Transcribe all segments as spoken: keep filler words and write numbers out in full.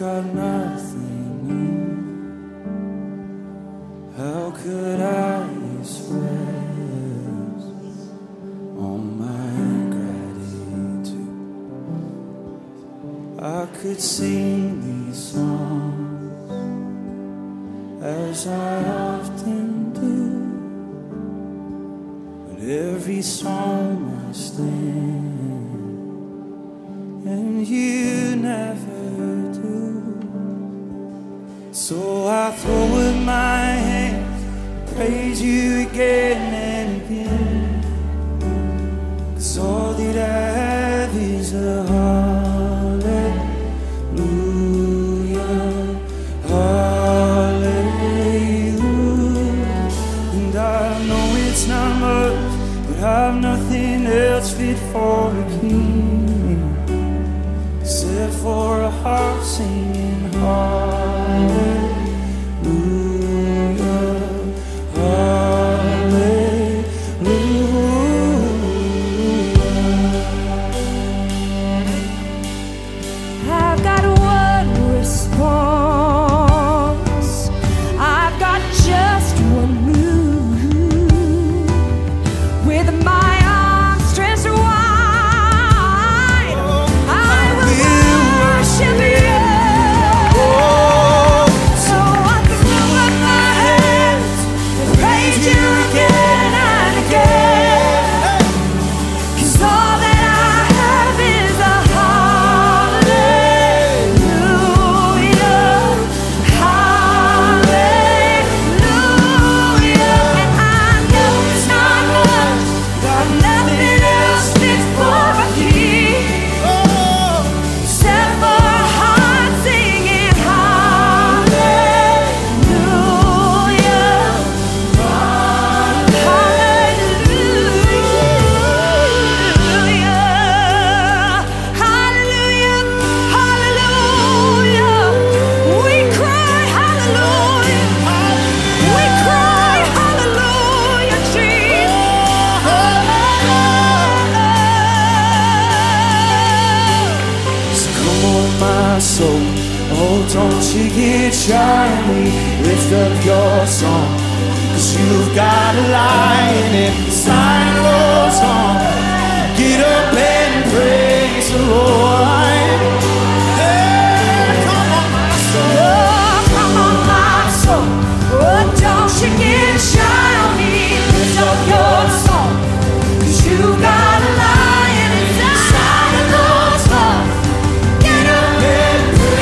got nothing new. How could I express all my gratitude? I could sing these songs as I often do, but every song must end, and you never do. So I throw up my hands, praise you again and again, 'cause all that I have is a hallelujah, hallelujah. And I know it's not much, but I've nothing else fit for a king except for a heart singing hallelujah. Oh, don't you get shy on me, lift up your song, 'cause you've got a lion inside your song. Get up and praise the Lord. Hey, come on my soul, oh, come on my soul. Oh, don't you get shy on me, lift up your song, 'cause you've got a lion inside of your song. Get up and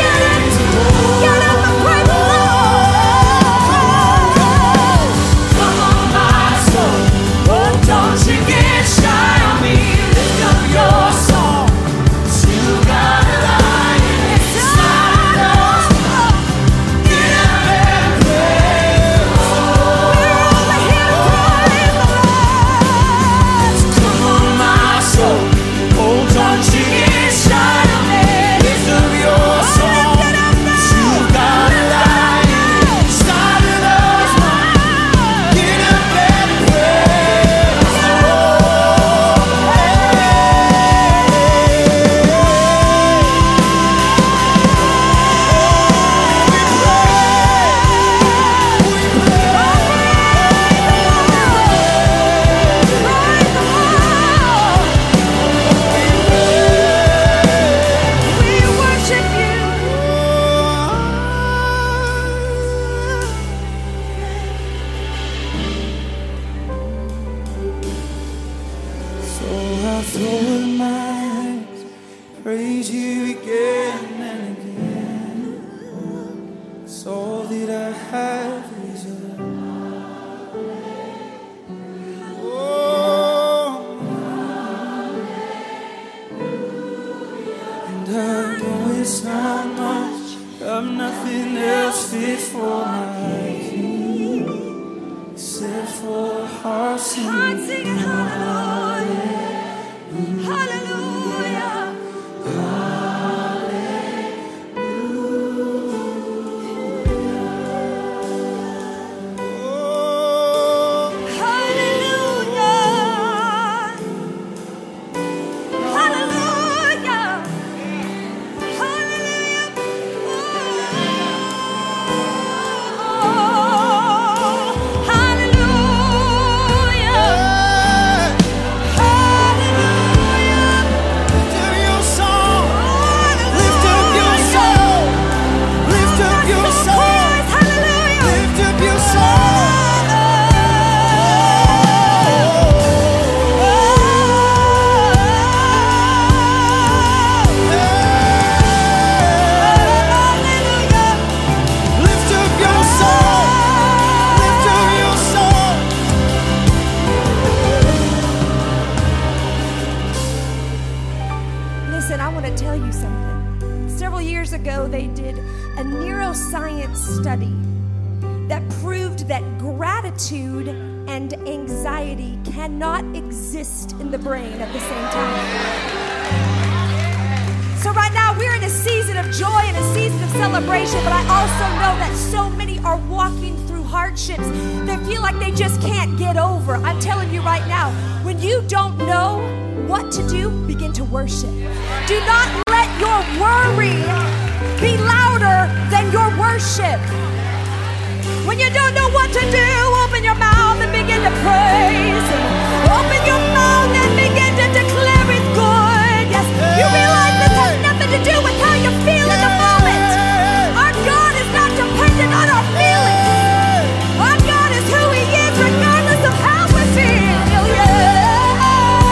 throw in my hands, praise you again and again. It's all that I have is a oh, and I know it's not much, I'm nothing else fit for my king except for a heart singing hallelujah. Hallelujah. Hallelujah. Hallelujah. years ago, they did a neuroscience study that proved that gratitude and anxiety cannot exist in the brain at the same time. So right now, we're in a season of joy and a season of celebration, but I also know that so many are walking through hardships. They feel like they just can't get over. I'm telling you right now, when you don't know what to do, begin to worship. Do not let your worry be louder than your worship. When you don't know what to do, open your mouth and begin to praise. Open your mouth and begin to declare it's good. Yes, you realize this has nothing to do with how you feel in the moment. Our God is not dependent on our feelings. Our God is who He is, regardless of how we feel. Yeah.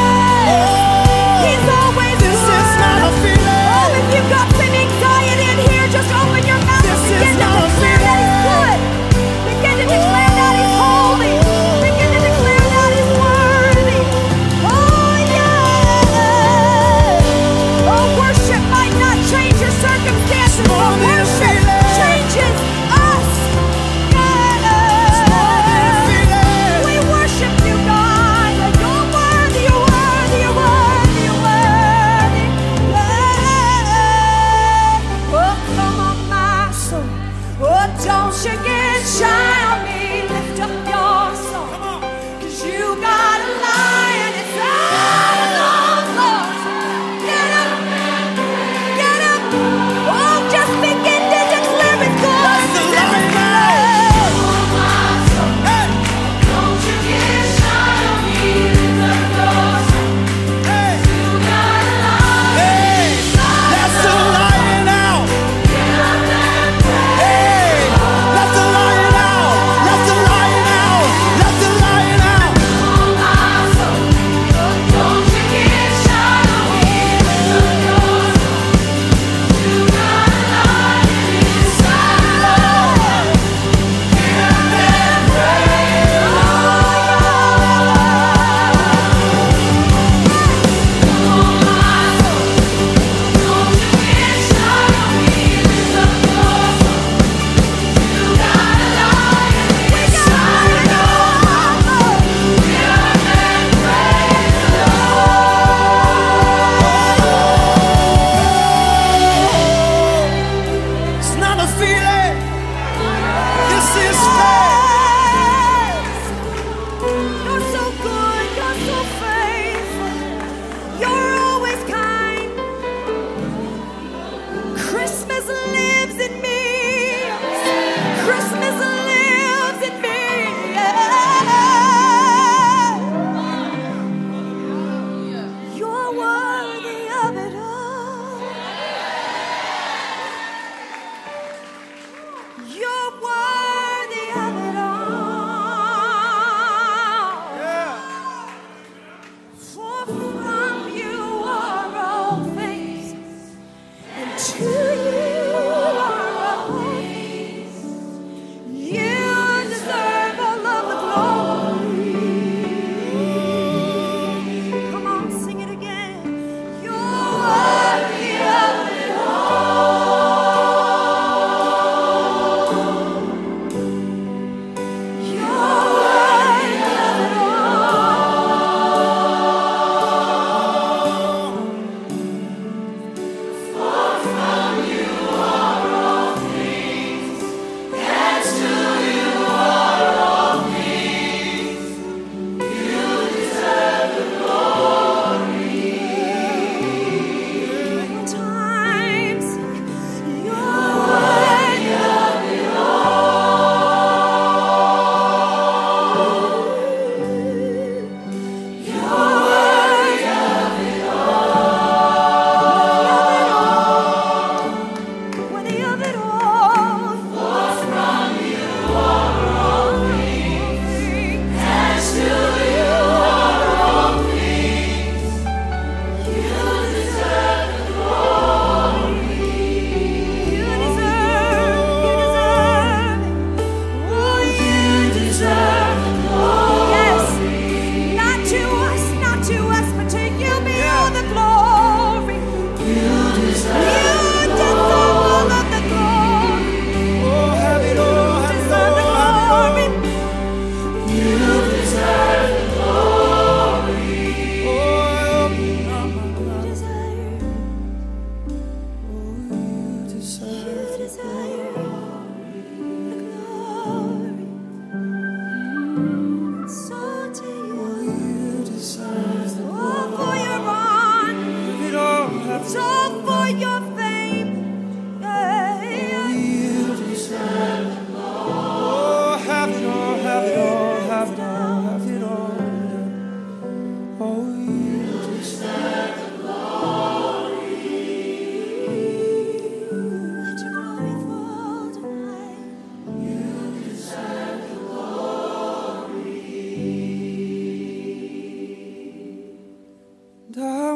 He's always good. Oh, if you've got some anxiety in here, just open your mouth and begin to declare that He's good. Begin to declare that He's holy. Begin to declare that He's wonderful.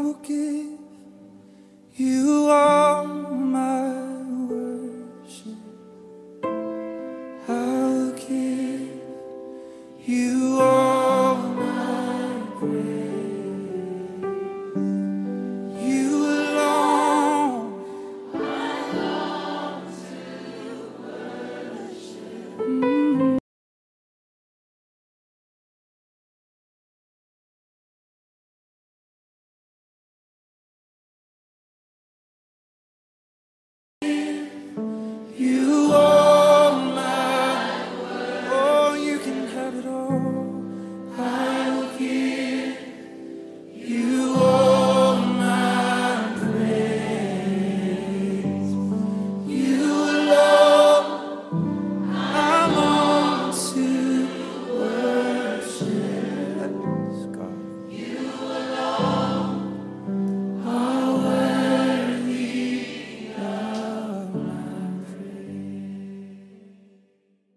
will give